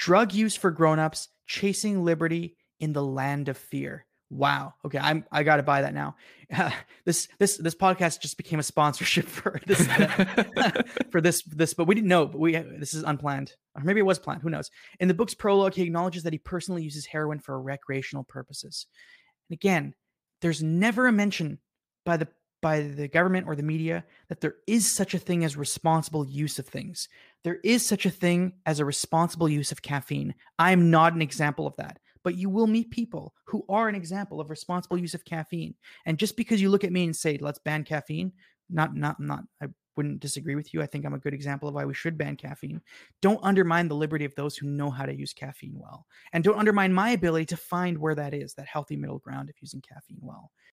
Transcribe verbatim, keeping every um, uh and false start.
Drug use for grown-ups, chasing liberty in the land of fear. Wow. Okay, I'm I got to buy that now. Uh, this this this podcast just became a sponsorship for this for this this, but we didn't know. But we this is unplanned, or maybe it was planned. Who knows? In the book's prologue, he acknowledges that he personally uses heroin for recreational purposes. And again, there's never a mention by the by the government or the media that there is such a thing as responsible use of things. There is such a thing as a responsible use of caffeine. I am not an example of that, but you will meet people who are an example of responsible use of caffeine. And just because you look at me and say, let's ban caffeine, not, not, not, I wouldn't disagree with you. I think I'm a good example of why we should ban caffeine. Don't undermine the liberty of those who know how to use caffeine well. And don't undermine my ability to find where that is, that healthy middle ground of using caffeine well.